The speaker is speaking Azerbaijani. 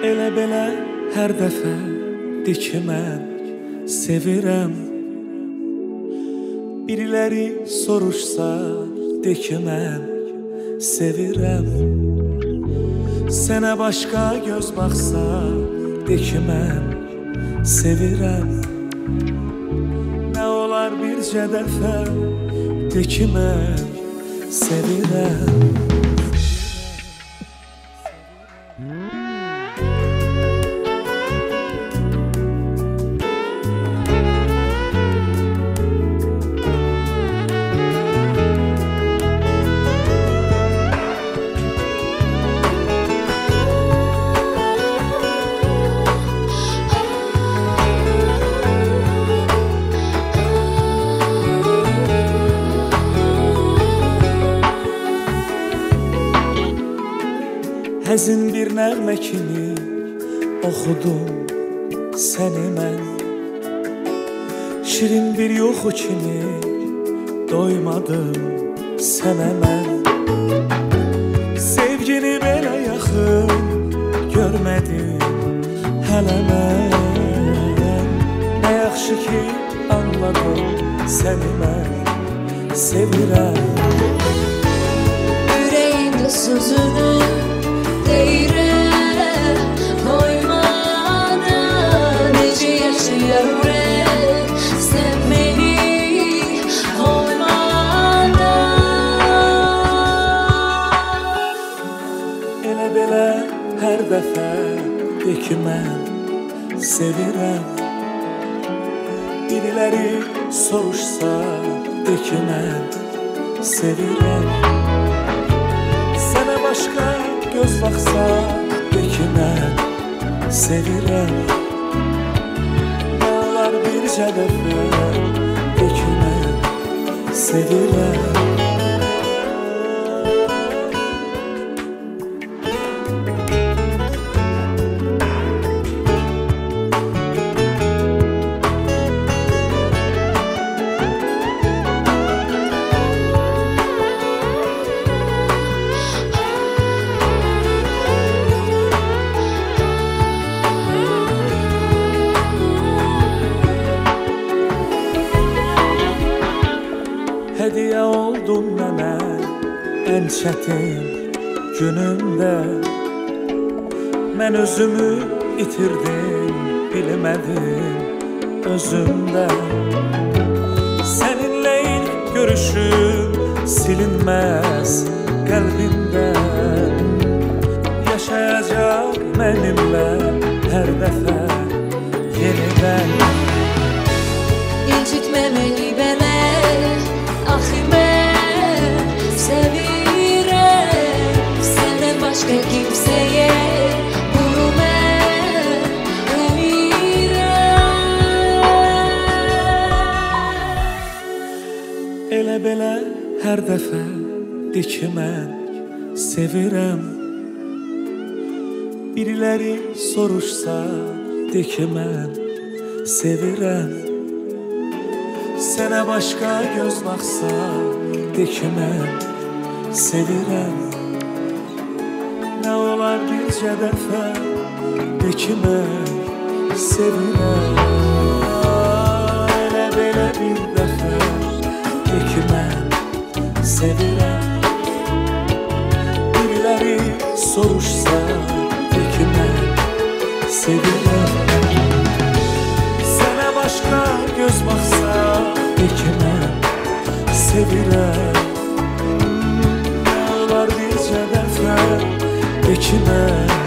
Elə belə hər dəfə de ki mən sevirəm. Biriləri soruşsa de ki mən sevirəm. Sənə başqa göz baxsa de ki mən sevirəm. Nə olar bircə dəfə de ki mən sevirəm. Həzin bir nəğmə kimi oxudum səni mən. Şirin bir yuxu kimi doymadım sənə mən. Sevgini belə yaxın görmədim hələ mən. Nə yaxşı ki anladım səni mən sevirəm. Ürəyimdə sözünü deyirəm, koymada necə yaşayar ürək, sən məni koymada. Elə belə hər dəfə de ki mən sevirəm. Biriləri soruşsa de ki mən sevirəm. Sənə başqa göz baxsa de ki mən sevirəm. Nə olar bircə dəfə de ki mən sevirəm. Hediyə oldun mənə ən çətin günümdə. Mən özümü itirdim, bilmədim özümdə. Səninlə ilk görüşüm silinməz qəlbimdə. Yaşayacaq mənimlə hər dəfə yenidən. İncitməməli mənə, axı mən sevirəm. Səndən başqa kimsəyə bunu mən emirəm. Elə belə hər dəfə de ki mən sevirəm. Biriləri soruşsa de ki mən sevirəm. Sənə başqa göz baxsa de ki mən sevirəm. Nə olar bircə dəfə de ki mən sevirəm. Elə belə bir dəfə de ki mən sevirəm. Biriləri soruşsa de ki mən sevirəm. Sənə başqa göz baxsa de ki mən sevirəm. Nə olar bircə dəfə de ki mən